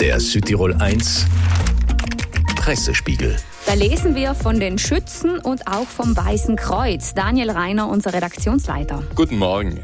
Der Südtirol 1 Pressespiegel. Da lesen wir von den Schützen und auch vom Weißen Kreuz. Daniel Reiner, unser Redaktionsleiter. Guten Morgen.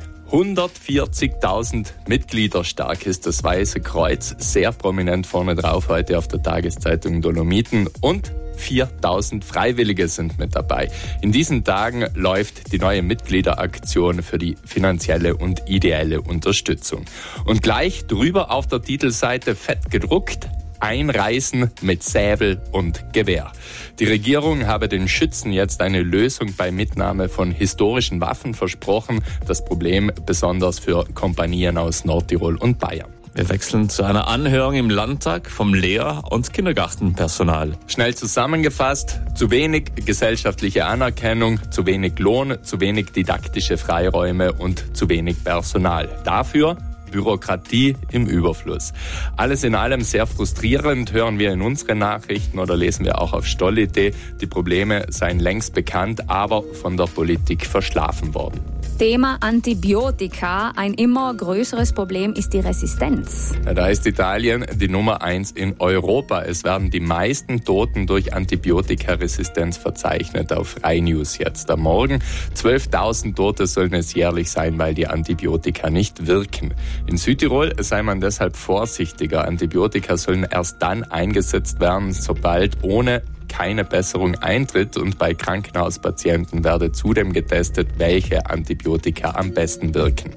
140.000 Mitglieder stark ist das Weiße Kreuz, sehr prominent vorne drauf heute auf der Tageszeitung Dolomiten, und 4.000 Freiwillige sind mit dabei. In diesen Tagen läuft die neue Mitgliederaktion für die finanzielle und ideelle Unterstützung. Und gleich drüber auf der Titelseite fett gedruckt: Einreisen mit Säbel und Gewehr. Die Regierung habe den Schützen jetzt eine Lösung bei Mitnahme von historischen Waffen versprochen. Das Problem besonders für Kompanien aus Nordtirol und Bayern. Wir wechseln zu einer Anhörung im Landtag vom Lehr- und Kindergartenpersonal. Schnell zusammengefasst: zu wenig gesellschaftliche Anerkennung, zu wenig Lohn, zu wenig didaktische Freiräume und zu wenig Personal. Dafür Bürokratie im Überfluss. Alles in allem sehr frustrierend, hören wir in unseren Nachrichten oder lesen wir auch auf Stoll.at. Die Probleme seien längst bekannt, aber von der Politik verschlafen worden. Thema Antibiotika. Ein immer größeres Problem ist die Resistenz. Da ist Italien die Nummer 1 in Europa. Es werden die meisten Toten durch Antibiotikaresistenz verzeichnet. Auf Rai News jetzt am Morgen. 12.000 Tote sollen es jährlich sein, weil die Antibiotika nicht wirken. In Südtirol sei man deshalb vorsichtiger. Antibiotika sollen erst dann eingesetzt werden, sobald ohne keine Besserung eintritt, und bei Krankenhauspatienten werde zudem getestet, welche Antibiotika am besten wirken.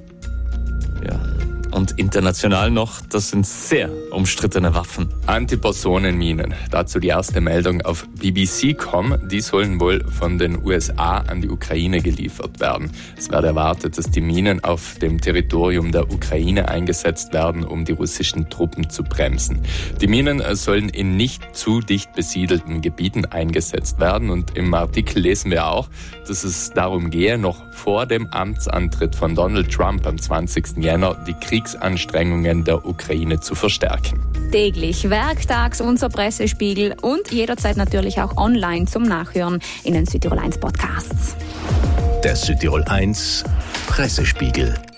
Ja. Und international noch, das sind sehr umstrittene Waffen. Antipersonenminen. Dazu die erste Meldung auf BBC.com. Die sollen wohl von den USA an die Ukraine geliefert werden. Es wird erwartet, dass die Minen auf dem Territorium der Ukraine eingesetzt werden, um die russischen Truppen zu bremsen. Die Minen sollen in nicht zu dicht besiedelten Gebieten eingesetzt werden. Und im Artikel lesen wir auch, dass es darum gehe, noch vor dem Amtsantritt von Donald Trump am 20. Jänner die Kriegsanstrengungen der Ukraine zu verstärken. Täglich, werktags unser Pressespiegel und jederzeit natürlich auch online zum Nachhören in den Südtirol 1 Podcasts. Der Südtirol 1 Pressespiegel.